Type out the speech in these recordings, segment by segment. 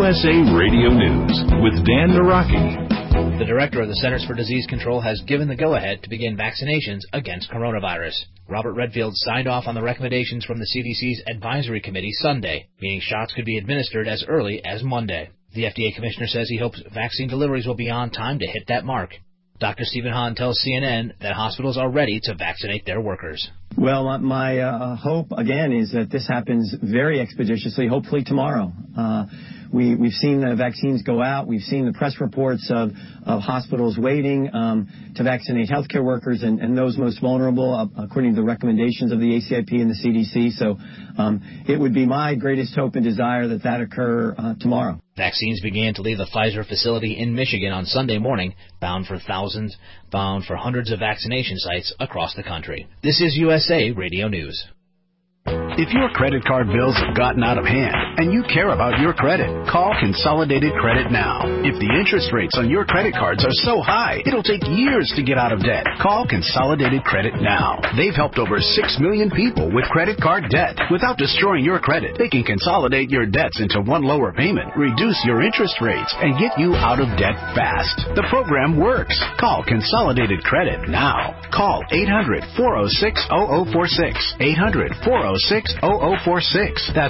USA Radio News with Dan Naraki. The director of the Centers for Disease Control has given the go-ahead to begin vaccinations against coronavirus. Robert Redfield signed off on the recommendations from the CDC's Advisory Committee Sunday, meaning shots could be administered as early as Monday. The FDA commissioner says he hopes vaccine deliveries will be on time to hit that mark. Dr. Stephen Hahn tells CNN that hospitals are ready to vaccinate their workers. Well, my hope, again, is that this happens very expeditiously, hopefully tomorrow. We've seen the vaccines go out. We've seen the press reports of hospitals waiting to vaccinate healthcare workers and those most vulnerable, according to the recommendations of the ACIP and the CDC. So it would be my greatest hope and desire that occur tomorrow. Vaccines began to leave the Pfizer facility in Michigan on Sunday morning, bound for hundreds of vaccination sites across the country. This is USA Radio News. If your credit card bills have gotten out of hand and you care about your credit, call Consolidated Credit now. If the interest rates on your credit cards are so high, it'll take years to get out of debt. Call Consolidated Credit now. They've helped over 6 million people with credit card debt. Without destroying your credit, they can consolidate your debts into one lower payment, reduce your interest rates, and get you out of debt fast. The program works. Call Consolidated Credit now. Call 800-406-0046. 800-406-0046. That's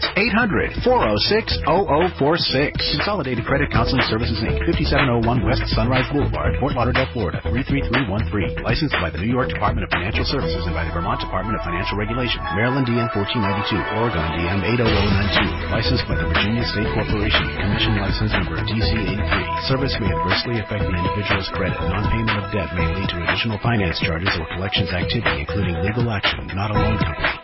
800-406-0046. Consolidated Credit Counseling Services, Inc., 5701 West Sunrise Boulevard, Fort Lauderdale, Florida, 33313. Licensed by the New York Department of Financial Services and by the Vermont Department of Financial Regulation. Maryland DM 1492. Oregon DM 80092. Licensed by the Virginia State Corporation. Commission license number DC83. Service may adversely affect the individual's credit. Non-payment of debt may lead to additional finance charges or collections activity, including legal action. Not a loan company.